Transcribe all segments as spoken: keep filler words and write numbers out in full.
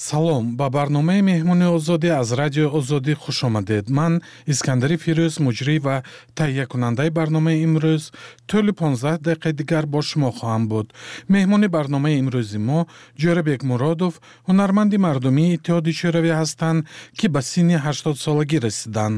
салом, ба барномаи меҳмони озодӣ аз радиои озодӣ хуш омадед. Ман Искандари Фирӯз, муҷрӣ ва таҳия кунандаи барномаи имрӯз тӯли понздаҳ дақиқа дигар бо шумо хоҳам буд. меҳмони барномаи имрӯзи мо Ҷӯрабек Муродов, ҳунарманди мардумии Иттиҳоди Шӯравӣ ҳастанд, ки ба синни ҳаштодсолагӣ расиданд.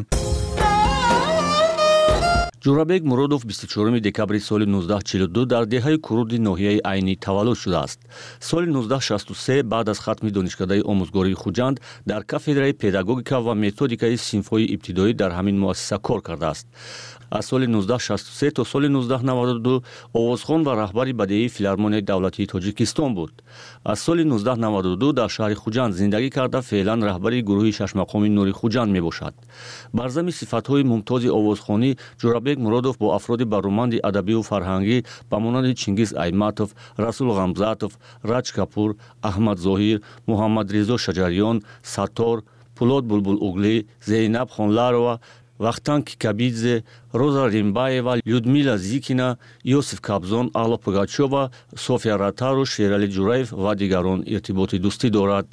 Ҷӯрабек Муродов бисту чорум декабри соли нуздаҳ чилу ду дар деҳаи Куруди ноҳияи Айнӣ таваллуд шудааст. Соли нуздаҳ шасту се баъд аз хатми донишкадаи омӯзгории Хуҷанд дар кафедраи педагогика ва методикаи синфҳои ибтидоӣ дар ҳамин муассиса кор кардааст. аз соли нуздаҳ шасту се то соли нуздаҳ наваду ду овозхон ва раҳбари бадеии филармонияи давлатии Тоҷикистон буд. аз соли нуздаҳ наваду ду дар шаҳри Хуҷанд зиндагӣ карда, феълан раҳбари гурӯҳи шашмақоми Нури Хуҷанд мебошад. Бар замми сифатҳои мумтози овозхонӣ, Ҷӯрабек Муродов бо афроди баруманди адабию фарҳангӣ ба монанди Чингиз Айматов, Расул Ғамзатов, Раҷ Капур, Аҳмад Зоҳир, Муҳаммадрезо Шаҷарён, Саттор, Пулод Булбулуглӣ, Зейнаб Хонларова, Вахтан Кикабидзе, Роза Римбаева, Людмила Зикина, Йосиф Кабзон, Алла Пугачёва, София Ратару, Шерали Ҷураев ва дигарон иртиботи дӯстӣ дорад.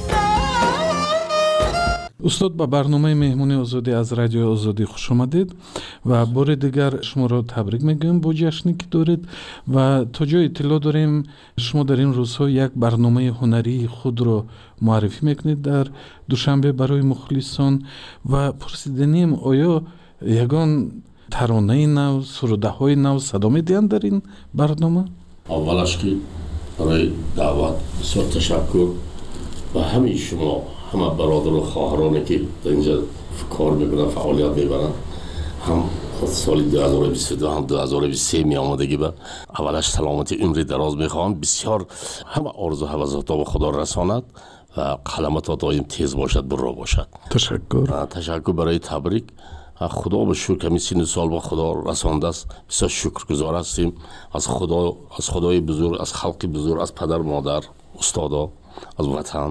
устод, ба барномаи меҳмони озодӣ аз радиои озодӣ хуш омадед ва бори дигар шуморо табрик мегӯем бо ҷашне ки доред ва то ҷо иттилоъ дорем шумо дар ин рӯзҳо як барномаи ҳунарии худро муаррифӣ мекунед дар душанбе барои мухлисон ва пурсиданем оё ягон таронаи нав, сурудаҳои нав садо медиҳанд дар ин барнома? аввалаш ки барои даъват бисёр ташаккур ва ҳамаи шумо ҳама бародару хоҳароне ки инҷа кор мекунанд, фаъолият мебаранд, ҳам соли ду ҳазору бисту ду ҳам ду ҳазору бисту се меомадагӣ ба аввалаш саломати умри дароз мехоҳам. бисёр ҳама орзу ҳавасотро ба худо расонад ва қаламато доим тез бошад, бурро бошад. Ташаккур. Ташаккур барои табрик. худо ба шукр ҳамин синну сол ба худо расондааст. бисёр шукргузор ҳастем аз худо, аз худои бузург, аз халқи бузург, аз падар, модар, устодо, аз ватан.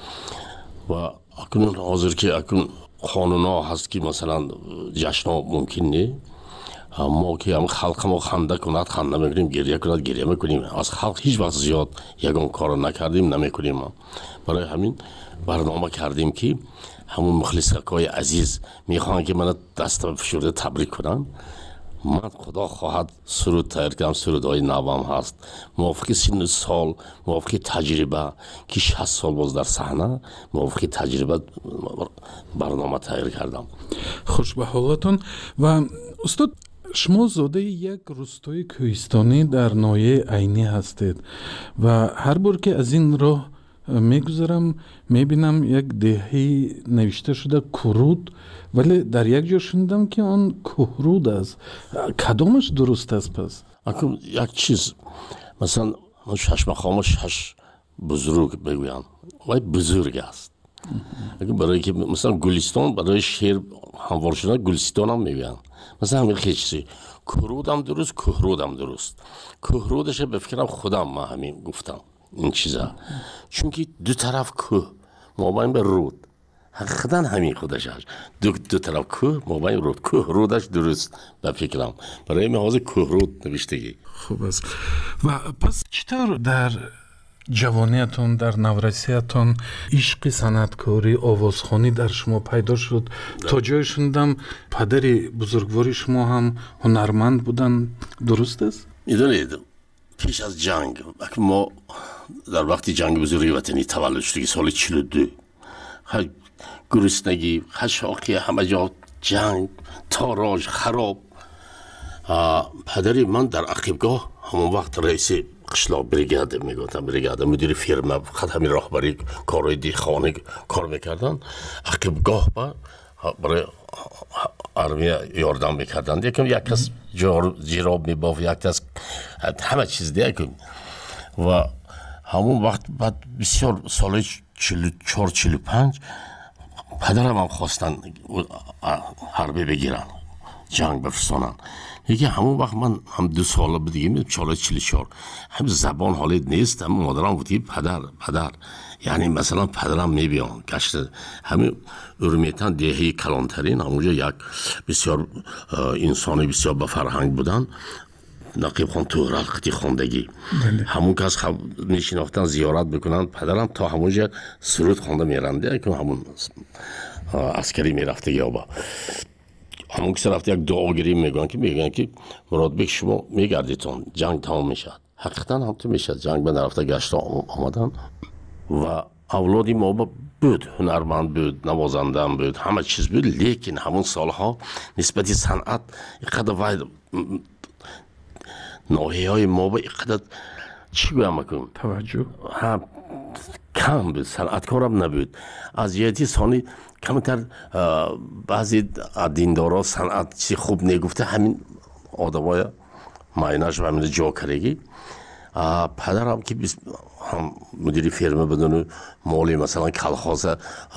ва акнун ҳозир ки акнун қонунҳо ҳаст ки масалан ҷашнҳо мумкин не, мо ки ҳам халқамо ханда кунад ханда мекунем, гирья кунад гирья мекунем. аз халқ ҳеҷ вақт зиёд ягон корро накардем, намекунем. барои ҳамин барнома кардем ки ҳамун мухлисакои азиз мехоҳанд ки мана даста фишурда табрик кунанд. ман худо хоҳад суруд тайёр кардам, сурудҳои навам ҳаст мувофиқи синну сол, мувофиқи таҷриба, ки шаст сол боз дар саҳна, мувофиқи таҷриба барнома тайёр кардам. хуш ба ҳолатон. ва устод, шумо зодаи як рӯстои кӯҳистонӣ дар ноҳияи Айнӣ ҳастед ва ҳар бор ки аз ин роҳ мегузарам мебинам як деҳаи навишта шуда Куруд, вале дар як ҷо шунидам ки он Кӯҳруд аст. кадомаш дуруст аст пас? акун як чиз масалан шашмахомо шаш бузург мегӯянд, вай бузург аст. барое ки масалан Гулистон барои шер ҳамвор шудан Гулистонам мегӯянд. масалан ҳамин хечизи Кӯрудам дуруст, Кӯҳрудам дуруст. Кӯҳрудаша ба фикрам худам ма ҳамин гуфтам ин чиза, чунки ду тараф кӯҳ мобайн ба руд, ҳақиқатан ҳамин худаш аст. ду ду тараф кӯҳ мобайн руд, Кӯҳрудаш дуруст ба фикрам. барои ме ҳозир Кӯҳруд навиштагӣ. хуб аст. ва пас чӣ тавр дар ҷавониятон, дар наврасиятон ишқи санъаткорӣ, овозхонӣ дар шумо пайдо шуд? то ҷое шунидам падари бузургвори шумо ҳам ҳунарманд буданд, дуруст аст? медонед, пеш аз ҷанг, мо дар вақти ҷанги бузурги ватанӣ таваллуд шудагӣ, соли чилу ду, гуруснагӣ, қашоқӣ, ҳама ҷо ҷанг, торож, хароб. падари ман дар ақибгоҳ ҳамон вақт раиси қишлоқ бригада мегуфтам, бригада мудири фирма, фақат ҳамин роҳбари корҳои деҳқонӣ кор мекарданд. ақибгоҳ ба барои армия ёрдам мекарданд. якам як кас ҷироб мебофт, як кас ҳама чиз декам. ва ҳамон вақт баъд бисёр солаи чилу чор чилу панҷ падарамам хостанд ҳарбе бигиранд, ҷанг бафирстонанд. یکی همون وقت من هم دو ساله دیگه می چاله چلی چهار هم زبان حالید نیست، هم مادرم بودی پدر پدر یعنی مثلا پدرم میبیان گشت همین ارمیتن دهی کلانترین همونجا یک بسیار انسانی بسیار با فرهنگ بودن. نقیب خان تورال خطی خواندگی همون کس خب میشناختن زیارت بکنن پدرم تا همونجا سرود خوانده میرنده که همون عسکری میرفته یا با همون کس رفته یک دعاگیری میگن که میگن که مراد بک شما میگردیتون جنگ تمام میشد حقیقتا هم تو میشد جنگ به نرفته گشت آمدن و اولادی ما بود هنرمند بود نوازنده هم بود همه چیز بود لیکن همون سالها نسبتی صنعت اینقدر وید ناحیه های ما با اینقدر چی گویم بکنم توجه هم کم بود صنعتکارم نبود از جهتی ثانی کمتر بعضی دیندارا صنعت چی خوب نگفته همین آدمای مایناش و همین جا کرگی پدرم که هم مدیری فرمه بدون مالی مثلا کلخاز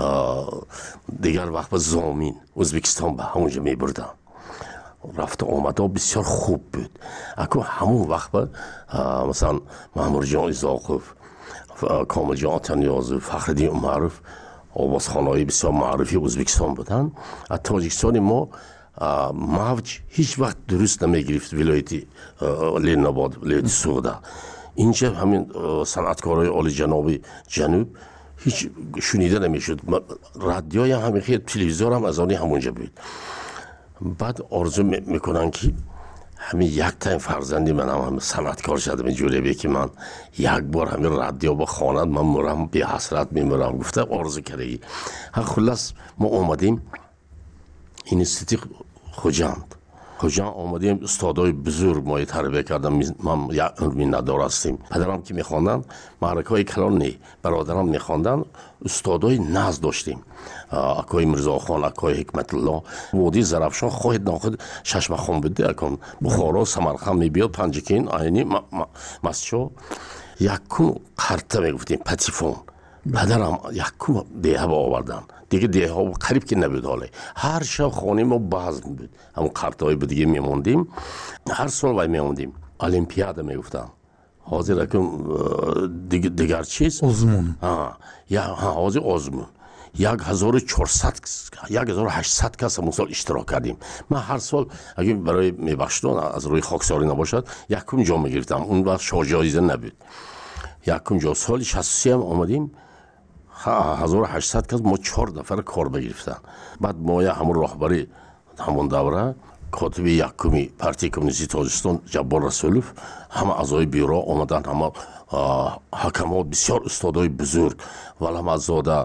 دیگر وقت به زامین ازبکستان به همونجا می بردن رفت آمده بسیار خوب بود اکنون همون وقت به مثلا مامور جان ازاقف کامل جان آتانیازو فخردین معروف آواز خانه‌های بسیار معروفی ازبکستان بودن از تاجیکستان ما موج هیچ وقت درست نمیگرفت ولایتی لیناباد ولایتی سوغده اینجا همین صنعتکارای عالی جنابی جنوب هیچ شنیده نمیشد رادیوی همین خیلی تلویزیون هم از آنی همونجا بود بعد آرزو میکنن که همین یک تا فرزندی من هم, هم صنعتکار شدم اینجوری به که من یک بار همین رادیو با خواند من مرم بی حسرت میمرم گفته آرزو کردی خلاص ما اومدیم اینستیتوت خوجند خوجند آمدیم استادای بزرگ ما تربیت کردم من یک عمر ندار هستیم پدرم که میخواندن معرکه های کلان نی برادرم میخواندن استادای ناز داشتیم اکای مرزا خان اکای حکمت الله وادی زرافشان خواهد ناخد ششم خان بده اکن بخارا سمرقند میبیاد پنجکین عینی مسجد یکم قرطه میگفتیم پتیفون پدرم یکم دیه با آوردن دیگه دیه ها قریب که نبود حاله هر شب خانه ما بازم بود همون قرطه های دیگه میموندیم هر سال وای میموندیم المپیاده میگفتن حاضر اکم دیگر چیز آزمون یا حاضر آزمون یک هزار و چهارصد یک هزار و هشتصد کس همون سال اشتراک کردیم من هر سال اگه برای میبخشتون از روی خاکساری نباشد یکم جا میگرفتم اون وقت شاجایزه نبود یکم جا سال شصت و سه هم آمدیم هزار و هشتصد کس ما چهار نفر کار بگرفتن بعد ما یا همون راهبری همون دوره کاتب یکمی پارتی کمونیستی تاجیکستان جبار رسولوف همه اعضای بیرو آمدن همه حکمات بسیار استادای بزرگ ولهم ازاده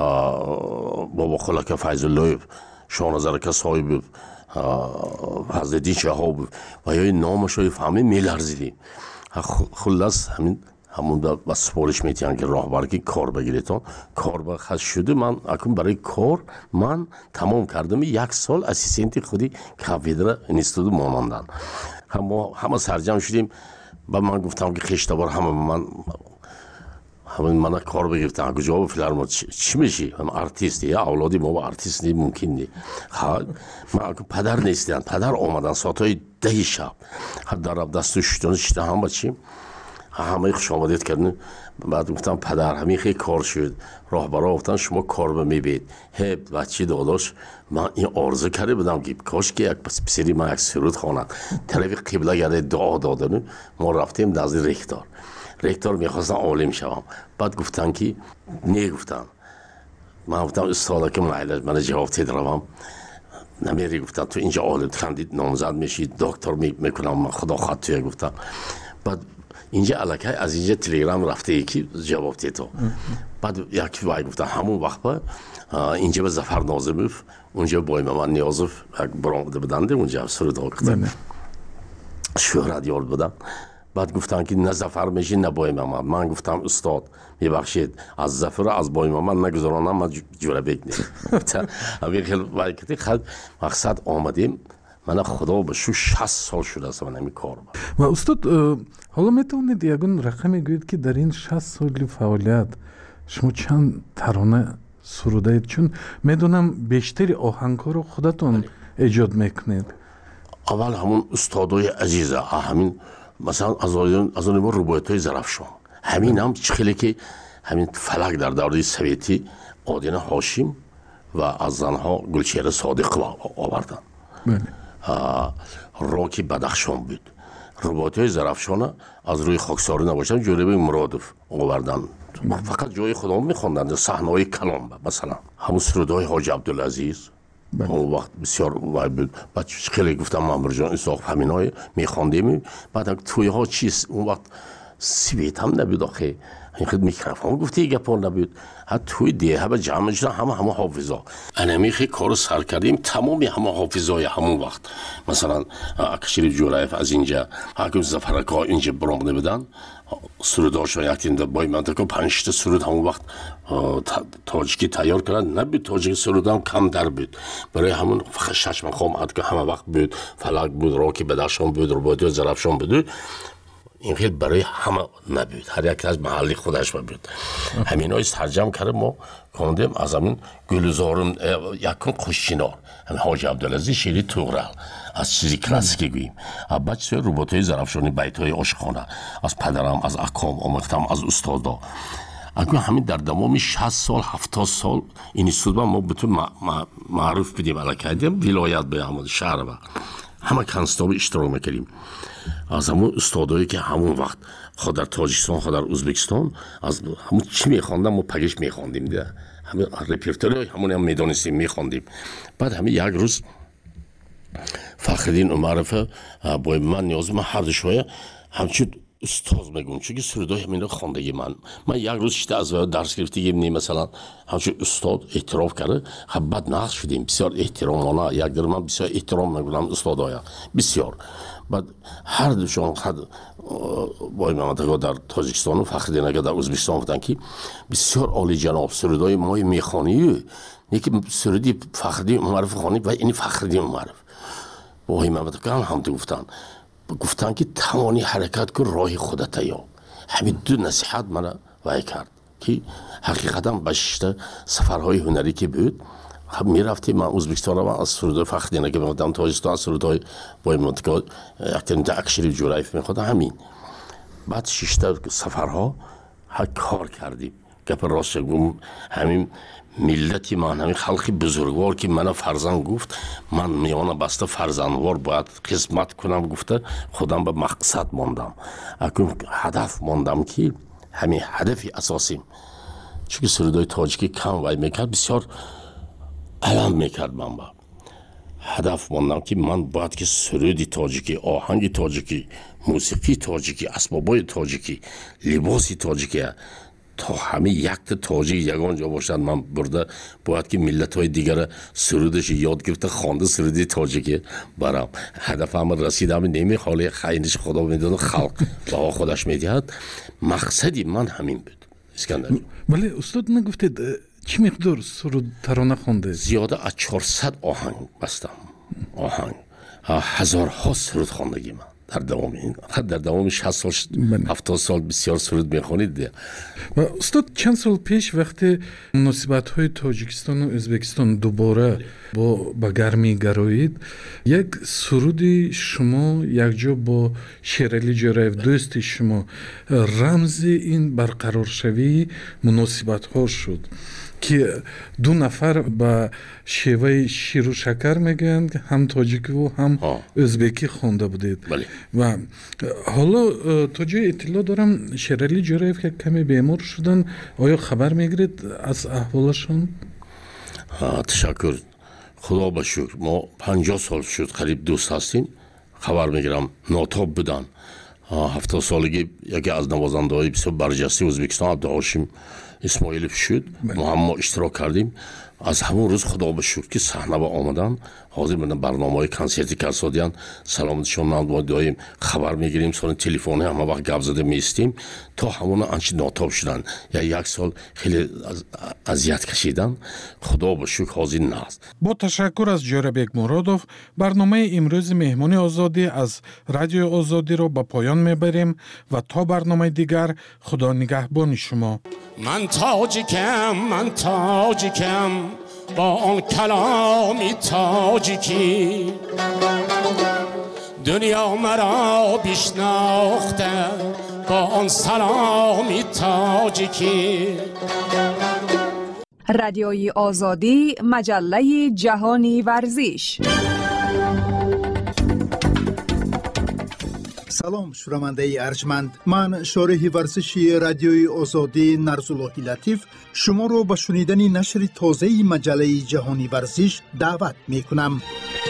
بابا خلک فیض الله شاهنظر صاحب حضرت شهاب و یا نامش رو فهمید میلرزیدیم خلاص همین همون با سپارش میتونن که راهبرکی کار بگیریتون کار با خاص شده من اکنون برای کار من تمام کردم یک سال اسیستنتی خودی کافیدر اینستیتوت مانندن همه همه سرجم شدیم و من گفتم که خشته بار همه من همین من کار بگیرتن که جواب فیلارمون چی میشی هم آرتیستی یا اولادی ما با آرتیست نی ممکن نی ها من پدر نیستن پدر آمدن ساعتای ده شب حد در دستش شدن شده هم بچیم همه خوش آمدید کردن بعد گفتم پدر همین خیلی کار شد راهبرا گفتن شما کار به میبید هب بچه داداش من این آرزو کرده بودم که کاش که یک پسری من یک سرود خواند طرف قبله گرده دعا دادن ما رفتیم نزد رکتور رکتور میخواستن عالم شوم بعد گفتن که نگفتن من گفتم استادا که من من جواب تدروم نمیری گفتن تو اینجا عالم خندید نامزد میشی دکتر میکنم من خدا خواهد توی گفتم بعد اینجا علاقه از اینجا تلگرام رفته یکی جواب تو بعد یکی وای گفتن همون وقت با اینجا به ظفر ناظموف اونجا با من نیازف برآمده بدنده اونجا سرود آورد شهرت یار بدن بعد گفتن که نه ظفر میشی نه بای محمد من گفتم استاد میبخشید از ظفر از بای محمد نگذارانم من جوره بگنیم همین خیلی وای کردی خیلی مقصد آمدیم من خدا به شو شصت سال شده است من همین کار و استاد حالا میتونید یگون رقمی گوید که در این شصت سال فعالیت شما چند ترانه سروده اید چون میدونم بیشتری آهنگ‌ها رو خودتون ایجاد میکنید اول همون استادای عزیزه همین مثلا از آن از آن ما روبایت‌های زرافشان همین هم خیلی که همین فلک در دوره سویتی آدینه هاشم و از زنها گلچهره صادق آوردن بله راکی بدخشان بود رباط‌های زرافشان از روی خاکساری نباشن جلوی مرادف آوردن. فقط جای خدا می‌خوندن صحنه‌های کلام مثلا همون سرودهای حاج عبدالعزیز اون وقت بسیار وای بود. بعد خیلی گفتم مامور جان اساق همینای می‌خوندیم. بعد توی ها چیز اون وقت سیویت هم نبود آخه این خود میکروفون گفتی گپا نبود. حتی توی دیه به جمع شدن همه همه حافظا انمی خیلی کار سر کردیم تمامی همه حافظای همون وقت مثلا اکشریف جورایف از اینجا حکم زفرکا اینجا برامده بدن سروداشون یکتین در بای منطقه پنجشت سرود همون وقت تاجیکی تیار کردن نبود. تاجیک سرود هم کم در بود برای همون فقط ششم خام عد که همه وقت بود فلک بود راکی بدخشان بود رباطی و زرافشان بود. این خیلی برای همه نبود هر یک از محلی خودش بود. همین هایی ترجمه کرده ما کندیم از همین گلزارم یکم خوشچینار همین حاج عبدالعزیز شیری توغرل از چیزی کلاسیکی گوییم. بعد چه رباطهای زرافشانی بیت‌های عاشقانه از پدرم از اکام آموختم از استادا. اگه همین در دمام شصت سال هفتاد سال این استودیو ما بتون معروف بدیم علاکردیم ولایت به همون شهر و همه کنستاب اشتراک میکردیم از همون استادایی که همون وقت خود در تاجیکستان خود در ازبکستان از همون چی میخواندم ما پگش میخواندیم ده همین رپرتوری همون هم میدانستیم میخواندیم. بعد همین یک روز فخرالدین عمرف با من نیاز من هر دوشویه همچون استاد میگم چون که سرودای همین خواندگی من من یک روز شده از درس گرفتیم نیم مثلا همچون استاد اعتراف کرده خب بعد نقص شدیم بسیار احترامانه یک در من بسیار احترام میگم استادایا بسیار. بعد هر دوشان خد با منطقه در تاجیکستان و فخرالدین اگر در ازبکستان بودن که بسیار عالی جناب سرودای مای میخوانی یکی سرودی فخرالدین عمرف خوانی و این فخرالدین عمرف با این منطقه هم هم گفتن گفتن که توانی حرکت کن راه خودت یا همین دو نصیحت من وای کرد که حقیقتا بشته سفرهای هنری که بود خب میرفتیم من ازبکستان رو از سرودای فخرالدین که می‌خواستم تاجیکستان سرودای با این منطقه اکترین اکشریف جورایف می‌خواستم همین. بعد شش سفرها ها کار کردیم گپ راست گم همین ملتی من همین خلقی بزرگوار که من فرزند گفت من میانه بسته فرزندوار باید خدمت کنم گفته خودم به مقصد ماندم اکنون هدف ماندم که همین هدفی اساسیم چون سرودای تاجیکی کم وای میکرد بسیار علم میکرد من با هدف ماندم که من باید که سرودی تاجیکی آهنگ تاجیکی موسیقی تاجیکی اسبابای تاجیکی لباسی تاجیکی تا همه یک تاجیک یگان جا باشد من برده باید که ملت های دیگر سرودش یاد گرفته خوانده سرودی تاجیکی برام هدف هم رسیدم نمی حالی خیلیش خدا میدونه خلق با خودش میدهد مقصدی من همین بود. اسکندر ولی استاد نگفتید چی مقدار سرود ترانه خونده؟ زیاده از چهارصد آهنگ بستم آهنگ هزارها سرود خواندگی من در دوام این خود در دوام شصت سال هفتاد سال بسیار سرود میخونید. و استاد چند سال پیش وقتی مناسبت های تاجیکستان و ازبکستان دوباره با با گرمی گرایید یک سرودی شما یک جا با شیرالی جورایف دوست شما رمز این برقرار شوی مناسبت ها شد که دو نفر با شیوه شیر و شکر میگن هم تاجیکی و هم ازبکی خونده بودید. بله. و حالا تا جای اطلاع دارم شیرالی جورایف که کمی بیمار شدن آیا خبر میگیرید از احوالشون؟ تشکر خدا به شکر ما پنجاه سال شد قریب دوست هستیم خبر میگیرم ناتاب بودن هفتاد سالگی یکی از نوازنده های بسیار برجسته ازبکستان عبدالهاشم اسماعیلوف شد ما هم ما اشتراک کردیم از همون روز خدا به شکر که صحنه با آمدن حاضر بودن برنامه های کنسرتی کسادیان سلامتشون من با دایم خبر میگیریم سال تلفنی همه وقت گپ زده میستیم تا همون انچه ناتاب شدن یا یک سال خیلی اذیت کشیدن خدا به شکر حاضر نست. با تشکر از جورابک مرادوف برنامه امروز مهمانی آزادی از رادیو آزادی رو به پایان میبریم و تا برنامه دیگر خدا نگهبان شما. من تاجیکم من تاجیکم با آن کلامی تاجیکی دنیا مرا بشناخته با آن سلامی تاجیکی. رادیوی آزادی مجله جهانی ورزش. سلام شنونده ارجمند، من شارح ورزشی رادیوی آزادی نرزالله لطیف شما رو به شنیدن نشر تازه مجله جهانی ورزش دعوت می کنم.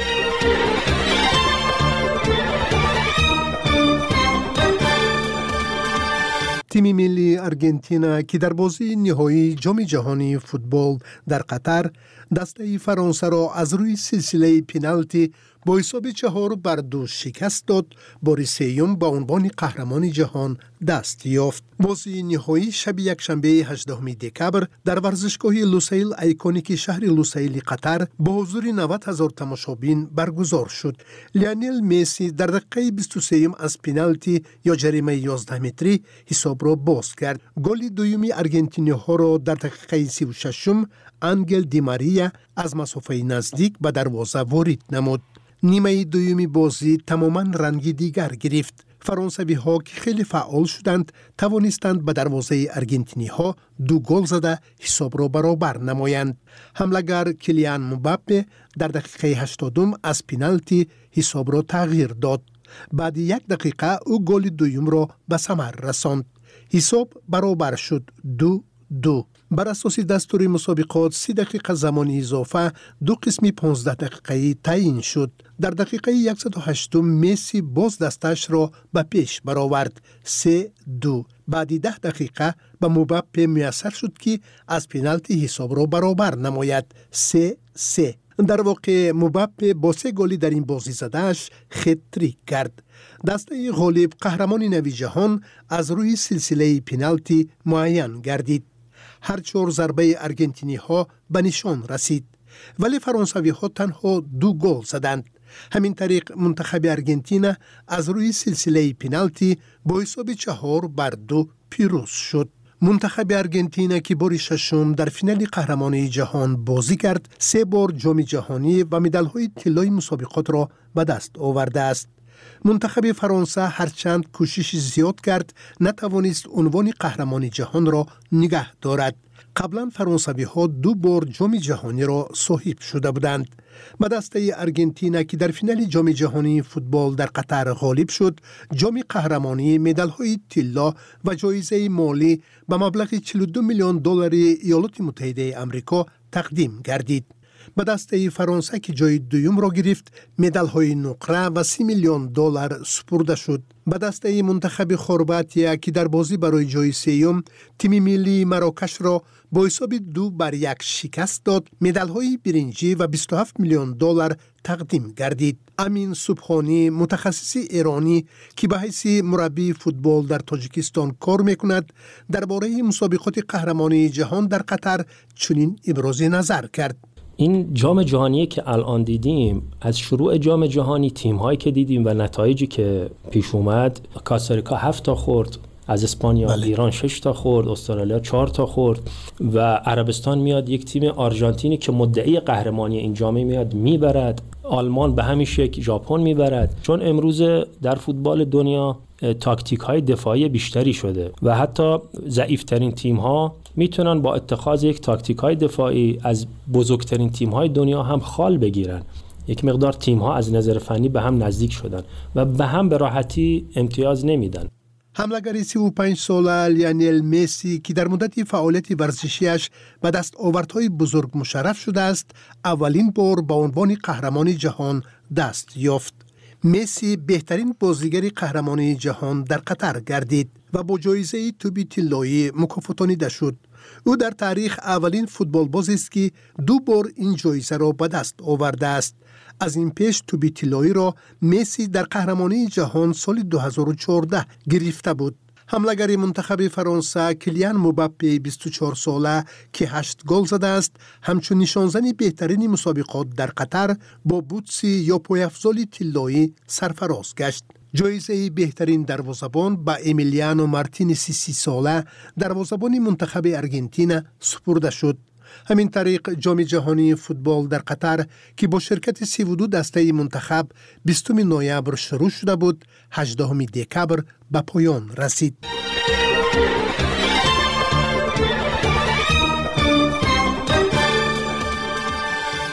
تیم ملی آرژانتین که در بازی نهایی جام جهانی فوتبال در قطر دسته فرانسه را از روی سلسله پنالتی با حساب چهار بر دو شکست داد، بار سوم به عنوان قهرمان جهان دست یافت. بازی نهایی شب یکشنبه هجدهم دکبر در ورزشگاه لوسیل ایکونیک شهر لوسیل قطر با حضور نود هزار تماشابین برگزار شد. لیونل مسی در دقیقه بیست و سه از پنالتی یا جریمه یازده متری حساب را باز کرد. گل دومی آرژانتینی ها را در دقیقه سی و شش انگل دی ماریا از مسافه نزدیک به دروازه وارد نمود. نیمه دومی بازی تماما رنگی دیگر گرفت. فرانسوی ها که خیلی فعال شدند توانستند به دروازه آرژانتینی ها دو گل زده حساب را برابر نمایند. حمله‌گر کیلیان مباپه در دقیقه هشتادم از پنالتی حساب را تغییر داد. بعد یک دقیقه او گل دوم را به ثمر رساند. حساب برابر شد دو دو. بر اساس دستور مسابقات سی دقیقه زمان اضافه دو قسمی پانزده دقیقه‌ای تعیین شد. در دقیقه صد و هشت مسی باز دستش را به پیش برآورد سه دو. بعد ده دقیقه به مباپه میسر شد که از پنالتی حساب را برابر نماید سه سه. در واقع مباپه با سه گلی در این بازی زدهش خطریک کرد. دسته غالب قهرمان نوی جهان از روی سلسله پنالتی معین گردید. هر چهار ضربه آرژانتینی ها به نشان رسید، ولی فرانسوی ها تنها دو گل زدند. همین طریق منتخب آرژانتین از روی سلسله پنالتی با حساب چهار بر دو پیروز شد. منتخب آرژانتین که بار ششم در فینال قهرمانی جهان بازی کرد، سه بار جام جهانی و مدال‌های طلایی مسابقات را به دست آورده است. منتخب فرانسه هرچند کوشش زیاد کرد نتوانست عنوان قهرمان جهان را نگه دارد. قبلا فرانسوی ها دو بار جام جهانی را صاحب شده بودند. به دسته آرژانتین که در فینال جام جهانی فوتبال در قطر غالب شد، جام قهرمانی، مدال‌های طلا و جایزه مالی به مبلغ چهل و دو میلیون دلار ایالات متحده آمریکا تقدیم گردید. به دسته فرانسه که جای دوم را گرفت، مدال‌های نقره و سی میلیون دلار سپرده شد. به دسته منتخب خرواطیه که در بازی برای جای سوم تیم ملی مراکش را با حساب دو بر یک شکست داد، مدال‌های برنجی و بیست و هفت میلیون دلار تقدیم گردید. امین سبحانی، متخصص ایرانی که به حیث مربی فوتبال در تاجیکستان کار میکند، درباره مسابقات قهرمانی جهان در قطر چنین ابراز نظر کرد. این جام جهانی که الان دیدیم، از شروع جام جهانی تیم‌هایی که دیدیم و نتایجی که پیش اومد، کاستاریکا هفت تا خورد از اسپانیا، بله. ایران شش تا خورد، استرالیا چهار تا خورد و عربستان میاد یک تیم آرژانتینی که مدعی قهرمانی این جام میاد میبرد. آلمان به همین شکل ژاپن میبرد. چون امروز در فوتبال دنیا تاکتیک های دفاعی بیشتری شده و حتی ضعیفترین تیم ها میتونن با اتخاذ یک تاکتیک های دفاعی از بزرگترین تیم های دنیا هم خال بگیرن. یک مقدار تیم ها از نظر فنی به هم نزدیک شدن و به هم به راحتی امتیاز نمیدن. حمله‌گر سی و پنج ساله لیونل مسی که در مدت فعالیت ورزشیش به دستاوردهای بزرگ مشرف شده است، اولین بار به عنوان قهرمان جهان دست یافت. مسی بهترین بازیگر قهرمانی جهان در قطر گردید و با جایزه توپ طلایی مکافاتانیده شد. او در تاریخ اولین فوتبال باز است که دو بار این جایزه را به دست آورده است. از این پیش توپ طلایی را مسی در قهرمانی جهان سال دو هزار و چهارده گرفته بود. حمله‌گر منتخب فرانسه کیلیان مباپه بیست و چهار ساله که هشت گل زده است، همچون نشانزن بهترین مسابقات در قطر با بوتسی یا پایافزال طلایی سرفراز گشت. جایزه بهترین دروازه‌بان با امیلیانو مارتینز سی ساله دروازه‌بان منتخب آرژانتین سپرده شد. همین طریق جام جهانی فوتبال در قطر که با شرکت سی و دو دسته منتخب بیستم نوامبر شروع شده بود، هجدهم دکبر به پایان رسید.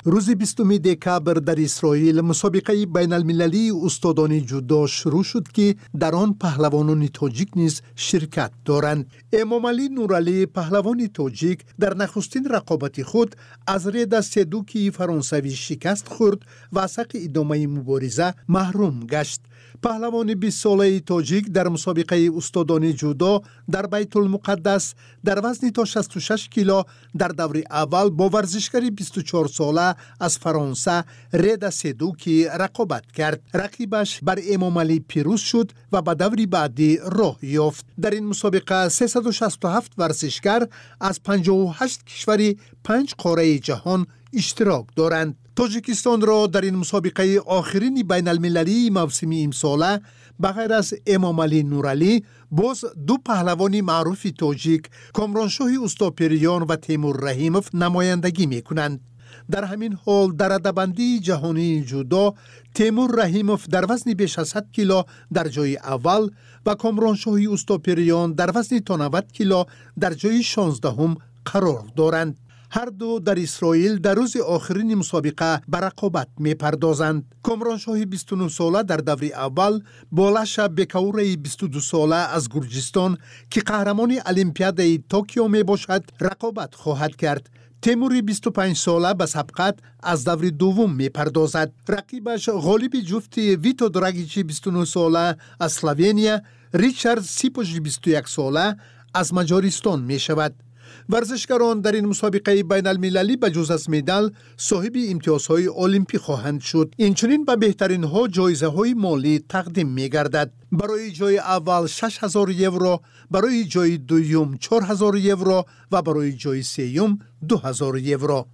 روز بیستم دکبر در اسرائیل مسابقه بین المللی استادان جودو شروع شد که در آن پهلوانان تاجیک نیز شرکت دارند. امام علی نورعلی پهلوان تاجیک در نخستین رقابت خود از رد سدوکی فرانسوی شکست خورد و از حق ادامه مبارزه محروم گشت. پهلوان بیست ساله تاجیک در مسابقه استادان جودو در بیت المقدس در وزن تا شصت و شش کیلو در دور اول با ورزشکار بیست و چهار ساله از فرانسه رد سدوکی رقابت کرد. رقیبش بر امام علی پیروز شد و به دور بعدی راه یافت. در این مسابقه سیصد و شصت و هفت ورزشکار از پنجاه و هشت کشور پنج قاره جهان اشتراک دارند. تاجیکستان را در این مسابقه آخرین بین المللی موسم امساله بغیر از امام علی نورعلی باز دو پهلوان معروف تاجیک کامرانشاه اوستاپریان و تیمور رحیموف نمایندگی می کنند. در همین حال در رده‌بندی جهانی جودو تیمور رحیموف در وزن بیش از صد کیلو در جای اول و کامرانشاه اوستاپریان در وزن تا نود کیلو در جای شانزدهم قرار دارند. هر دو در اسرائیل در روز آخرین مسابقه به رقابت می پردازند. کامرانشاه بیست و نه ساله در دور اول با لش بکور بیست و دو ساله از گرجستان که قهرمان المپیاد توکیو می باشد رقابت خواهد کرد. تیمور بیست و پنج ساله به سبقت از دور دوم می پردازد. رقیبش غالب جفت ویتو دراگیچ بیست و نه ساله از اسلوونیا، ریچارد سیپوژ بیست و یک ساله از مجارستان می شود. ورزشکاران در این مسابقه بین المللی به جز از مدال صاحب امتیازهای المپی خواهند شد. اینچنین به بهترین ها جایزه های مالی تقدیم می گردد. برای جای اول شش هزار یورو، برای جای دوم چهار هزار یورو و برای جای سوم دو هزار یورو.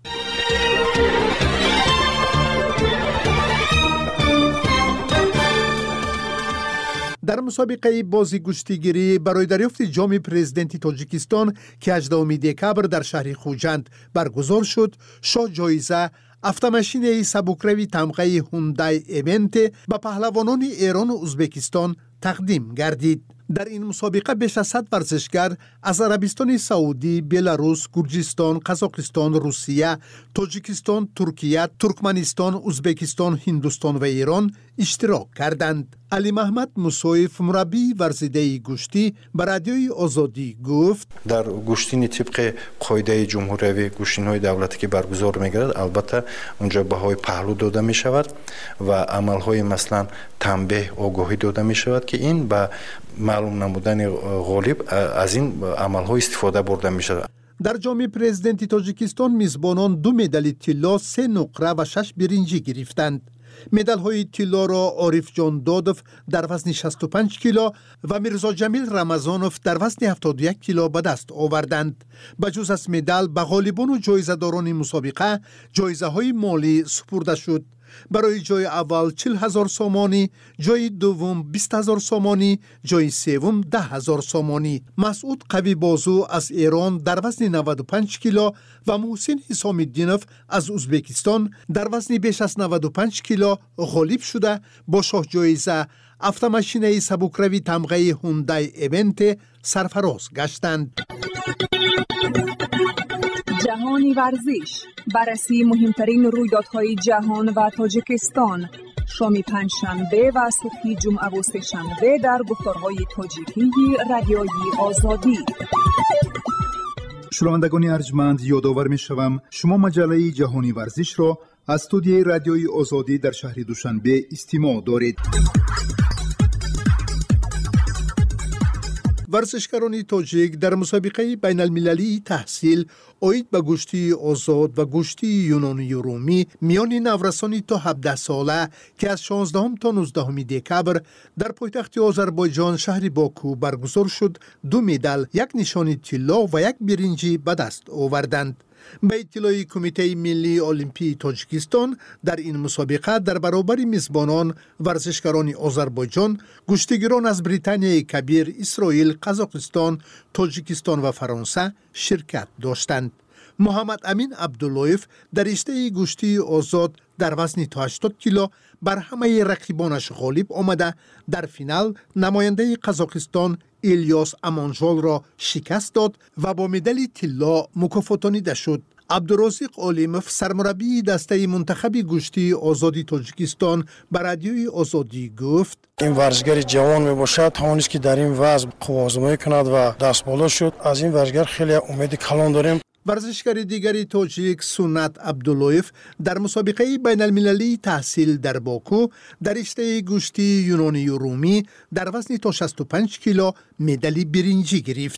در مسابقه بازی گشتیگیری برای دریافت جام پرزیدنت تاجیکستان که هجدهم دکبر در شهر خوجند برگزار شد، شاه جایزه автомашинаи сабукравии тамғаи Hyundai Event ба паҳлавонони Эрону Узбекистон тақдим гардид. در این مسابقه بیش از صد ورزشکار از عربستان سعودی، بلاروس، گرجستان، قزاقستان، روسیه، تاجیکستان، ترکیه، ترکمنستان، ازبکستان، هندوستان و ایران اشتراک کردند. علی محمد موسویف مربی ورزیده گوشتی به رادیوی آزادی گفت در گوشتین طبق قاعده جمهوری گوشتین‌های دولتی که برگزار می‌گردد البته اونجا بهای پهلو داده می‌شود و عمل‌های مثلا تنبیه آگاهی داده می‌شود که این به معلوم نمودن غالب از این عمل‌ها استفاده برده می‌شود. در جام پرزیدنت تاجیکستان میزبانان دو مدال طلا، سه نقره و شش برنجی گرفتند. مدال های طلا را عارف جان دادوف در وزن شصت و پنج کیلو و میرزا جمیل رمضانوف در وزن هفتاد و یک کیلو به دست آوردند. به جز از مدال به غالبان و جایزه داران مسابقه جایزه های مالی سپرده شد. برای جای اول چهل هزار سومانی، جای دوم بیست هزار سومانی، جای سوم ده هزار سومانی. مسعود قوی بازو از ایران در وزن نود و پنج کیلو و محسن حسام الدینوف از ازبکستان در وزن بیش از نود و پنج کیلو غالب شده با شاه جایزه автомашинаи сабукравии тамғаи Hyundai Event سرفراز گشتند. جهانی ورزش، بررسی مهمترین رویدادهای جهان و تاجیکستان، شام پنجشنبه و صبح جمعه و سه‌شنبه در گفتارهای تاجیکی رادیوی آزادی. شنوندگان ارجمند، یادآور می‌شوم شما مجله جهانی ورزش را از استودیوی رادیوی آزادی در شهر دوشنبه استماع دارید. ورزشکاران تاجیک در مسابقه بین المللی تحصیل اوید به گشتی آزاد و گشتی یونانی و رومی میان نورسانی تا هفده ساله که از شانزدهم تا نوزدهم دکبر در پایتخت آذربایجان شهر باکو برگزار شد، دو مدال، یک نشان طلا و یک برنجی به دست آوردند. به اطلاع کمیته ملی المپی تاجیکستان در این مسابقه در برابر میزبانان ورزشکاران آذربایجان گشتیگیران از بریتانیای کبیر، اسرائیل، قزاقستان، تاجیکستان و فرانسه شرکت داشتند. محمد امین عبداللهیف در رشته گشتی آزاد در وزن تا هشتاد کیلو بر همه رقیبانش غالب آمده در فینال نماینده قزاقستان الیاس امانجال را شکست داد و با مدال طلا مکافاتانیده شد. عبدالرزاق علیموف سرمربی دسته منتخب گوشتی آزادی تاجیکستان به رادیوی آزادی گفت این ورزشگر جوان می باشد توانست که در این وضع قوازمایی کند و دست بالا شد. از این ورزشگر خیلی امید کلان داریم. ورزشگر دیگری تاجیک سنت عبداللویف در مسابقه بین المللی تحصیل در باکو در رشته گوشتی یونانی و رومی در وزن تا شصت و پنج کیلو مدال برنجی گرفت.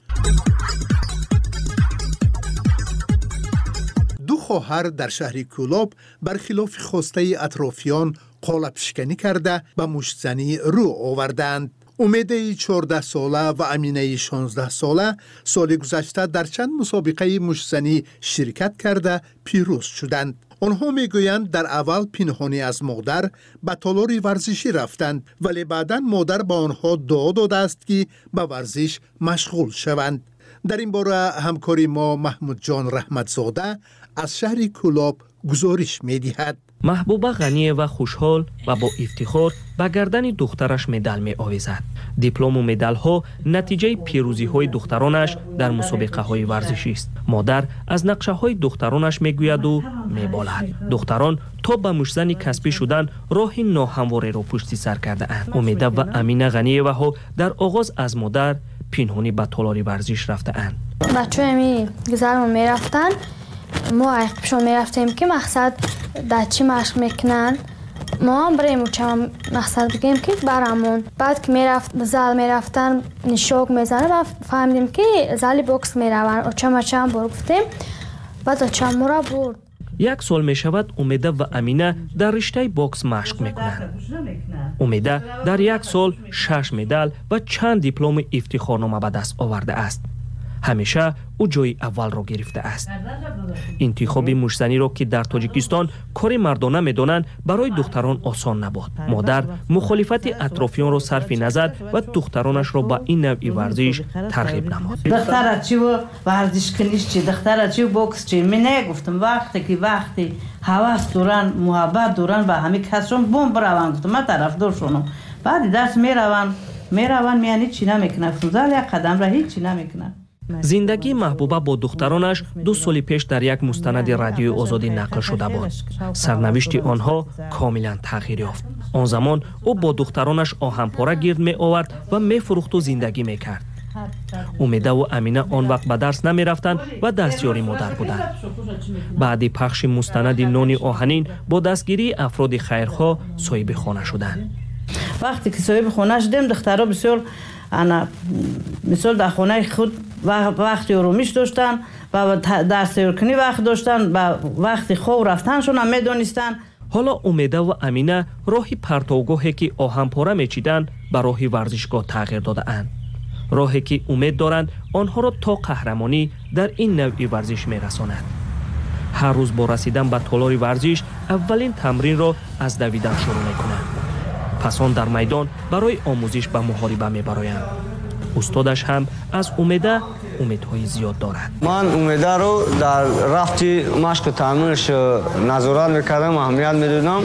دو خواهر در شهر کولاب برخلاف خواسته اطرافیان قالب شکنی کرده به مشتزنی رو آوردند. امیده چهارده ساله و امینه شانزده ساله سال گذشته در چند مسابقه مشتزنی شرکت کرده پیروز شدند. آنها میگویند در اول پنهانی از مادر به تالار ورزشی رفتند ولی بعداً مادر به آنها دعا داده است که به ورزش مشغول شوند. در این باره همکاری ما محمود جان رحمتزاده از شهر کولاب گزارش می‌دهد. محبوبه غنی و خوشحال و با افتخار به گردن دخترش مدال می آویزد. دیپلم و مدال ها نتیجه پیروزی های دخترانش در مسابقه های ورزشی است. مادر از نقشه های دخترانش می گوید و می بالد. دختران تا به مشتزن کسبی شدن راه ناهمواره را پشت سر کرده اند. امیده و امینه غنی و ها در آغاز از مادر پنهانی به تالار ورزش رفته اند. بچه همی گذرمون می رفتن، ما ایقشون می رفتیم که مقصد در چی مشق میکنن. ما هم بریم چه مقصد بگیم که برامون. بعد که می رفت زل می رفتن نشوق می زنه و فهمیدیم که زلی بوکس می روان. اچم اچم برگفتیم بعد اچم مرا برد. یک سال می شود امیده و امینه در رشته بوکس مشق میکنند. امیده در یک سال شش مدال و چند دیپلم افتخارنامه به دست آورده است. همیشه او جای اول را گرفته است. انتخاب مشتزنی را که در تاجیکستان کار مردانه می‌دانند برای دختران آسان نبود. مادر مخالفت اطرافیان را صرف نظر و دخترانش را به این نوع ورزش ترغیب نمود. دختر چی و ورزش کنیش چی، دختر چی بوکس چی، من نگفتم وقتی که وقتی هوس دوران محبت دوران به همه کسشون بوم بروان گفتم من طرفدار شونم. بعد درس میروان میروان میانی چی نمیکنن، فوزال یک قدم را هیچ چی نمیکنن. زندگی محبوبه با دخترانش دو سال پیش در یک مستند رادیوی آزادی نقل شده بود. سرنوشت آنها کاملا تغییر یافت. آن زمان او با دخترانش آهنپاره گرد می آورد و می فروخت و زندگی می کرد. امیده و امینه آن وقت به درس نمی رفتند و دستیاری مادر بودند. بعد پخش مستند نانی آهنین با دستگیری افراد خیرخواه صاحب خانه شدند. وقتی که صاحب خانه شدیم دخترها بسیار انا مثال در خانه خود وقتی آرومیش داشتن و درس کنی وقت داشتن و وقتی خواب رفتنشون هم میدونستن. حالا امیده و امینه راهی پرتوگاهی که آهنپاره میچیدن به راهی ورزشگاه تغییر داده اند. راهی که امید دارند آنها را تا قهرمانی در این نوع ورزش میرساند. هر روز با رسیدن به تالار ورزش اولین تمرین را از دویدن شروع میکنند. پس آن در میدان برای آموزش به محاربه میبرایند. استادش هم از امیده امیدهای زیاد دارد. من امیده رو در رفتی مشق تمرینش نظارت میکردم، اهمیت میدونم.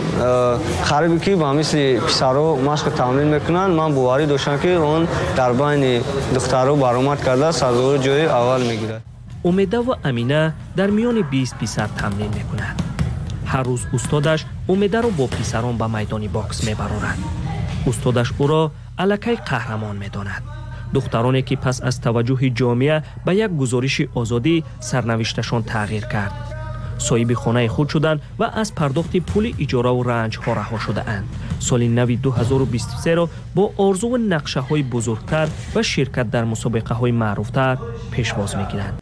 خریبی که با مثل پسرها مشق تمرین میکنن من باوری داشتم که اون در بین دخترها برآمد کرده صدر جای اول میگیرد. امیده و امینه در میان بیست پسر تمرین میکنند. هر روز استادش امیده رو با پسران به میدان باکس میبرند. استادش او را الکی قهرمان میداند. دخترانی که پس از توجه جامعه به یک گزارش آزادی سرنوشتشان تغییر کرد. صاحب خانه خود شدند و از پرداخت پول اجاره و رنج ها رها شده اند. سال نو دو هزار و بیست و سه را با آرزو و نقشه های بزرگتر و شرکت در مسابقه های معروفتر پیشواز میگیرند.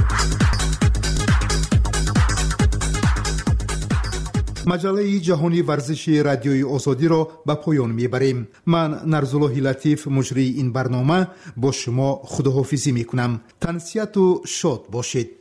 مجله جهانی ورزشی رادیوی آزادی را به پایان میبریم. من نرزالله لطیف مجری این برنامه با شما خداحافظی میکنم. تنسیت و شاد باشید.